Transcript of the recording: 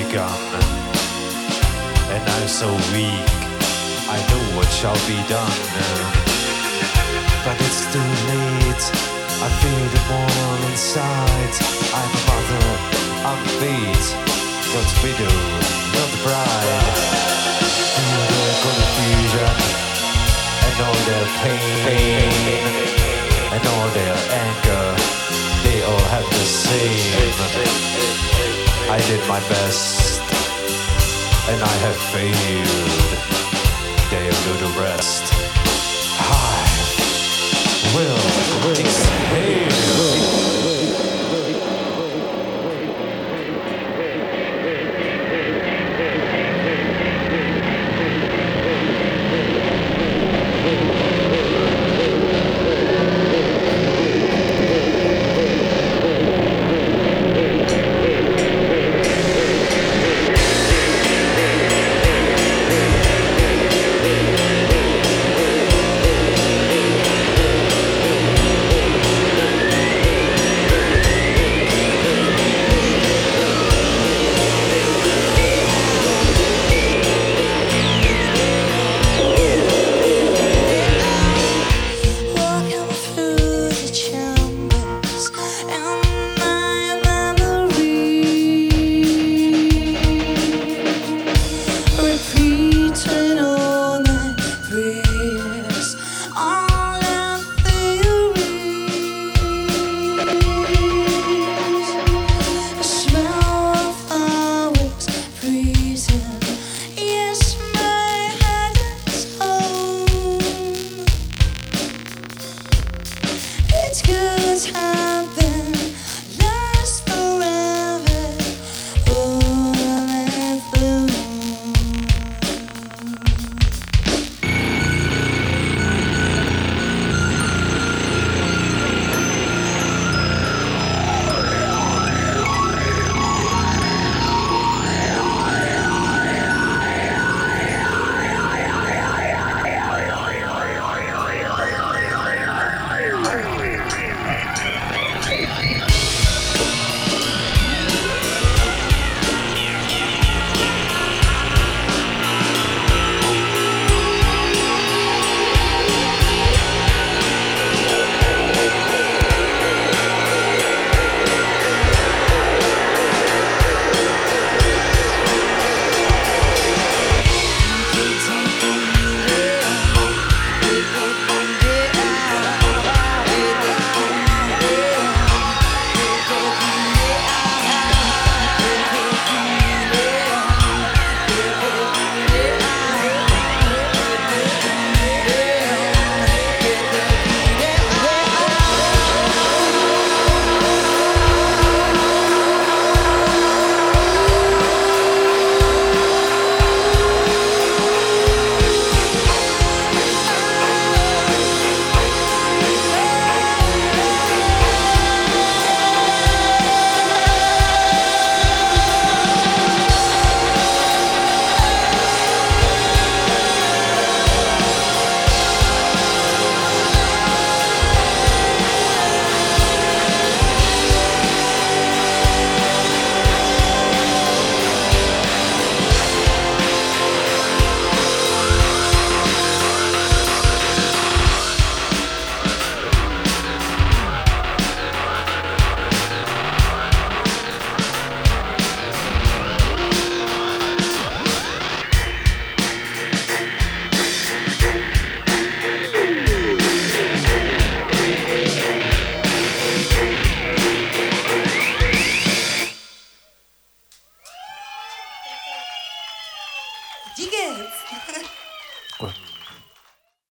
begun, and I'm so weak. I know what shall be done, but it's too late. I feel the more inside. I'm a mother, I'm fate, not widow, not bride. Feel the confusion and all their pain and all their anger. They all have the same. I did my best and I have failed. They'll do the rest. I will exhale. It's good time.